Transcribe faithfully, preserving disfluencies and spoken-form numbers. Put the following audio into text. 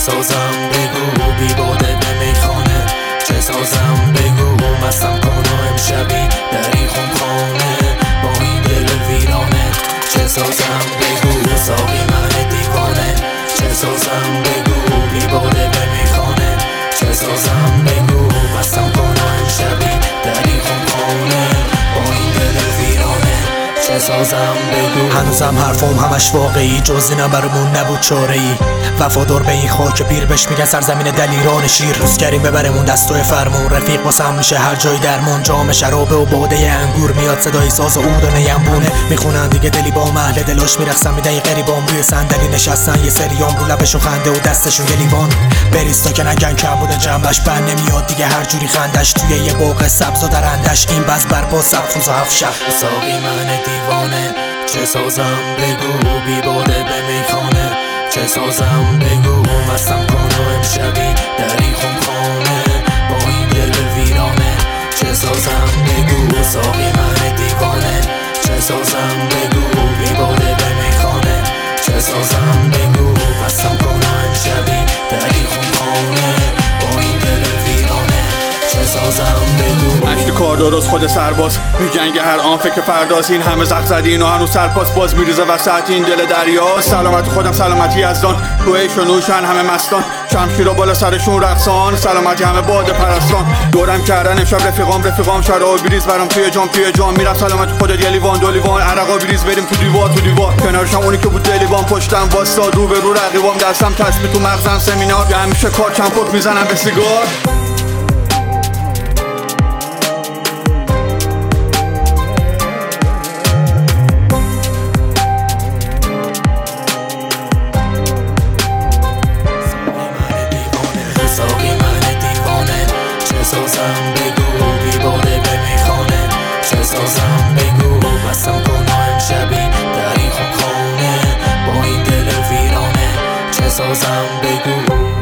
سازم بگو بی باده به میخانه، چه سازم بگو مستم کن و امشبی دری خونخانه با این دل ویرانه. چه سازم بگو ساقی من دیوانه، چه سازم بگو بی باده به میخانه، چه سازم بگو مستم کن و امشبی دری خونخانه با این دل ویرانه. چه سازم بگو هنوزم حرفم همش واقعی، جز اینم برامون نبود چاره ای. وفادار به این خاک پیر بهش میگن سرزمین دلیران شیر. روز کریم ببرمون دستای فرمون، رفیق واسم میشه هر جای درمون. جام شرابه و باده انگور میاد صدای ساز و عود و نیمبونه. میخونن دیگه دلی با محل دلاش میرقصن میدن غریبام روی صندلی نشستن. یه سریام رو لبشون خنده و دستشون یه لیوان بریستا که نگن کم بوده جنبش. بند نمیاد دیگه هر جوری خندش توی یه باغ سبز و درندش. این بز بر با سقف و هفت شب ساقی من دیوانه، چه سازم بگو بی باده به میخانه، چه سازم بگو مستم کن و امشبی دری خونخانه با این دل ویرانه. چه سازم بگو ساقی من دیوانه، چه سازم بگو بی باده به میخانه، چه سازم بگو مستم کن و امشبی دری خونخانه با این دل ویرانه. چه سازم بگو اشت کار درست خود سرباز میجنگ هر آن فکر فرداز. این همه زخم زدین و هنوز سرپاس باز میریزه وسط این دل دریا. سلامت خودم سلامتی یزدان، تو عیش و نوشن همه مستان، شمشیر و بالا سرشون رقصان. سلامتی همه باد پرستان، دورم کردن امشب رفیقام رفیقام شراب بریز برام توی جام توی جام. میرم سلامت خودت یه لیوان دو لیوان عرقا بریز بریم تو دیوار تو دیوار. کنارشم اونی که بود لیوان پشتم واستا رو به رو رقیبام. دستم تسبیح تو مغزم سمینار، همیشه کار چند پک میزنم به سیگار. چه سازم بگو بی باده به میخانه، چه سازم بگو مستم کن و امشبی دری خونخانه با این دل ویرانه. چه سازم بگو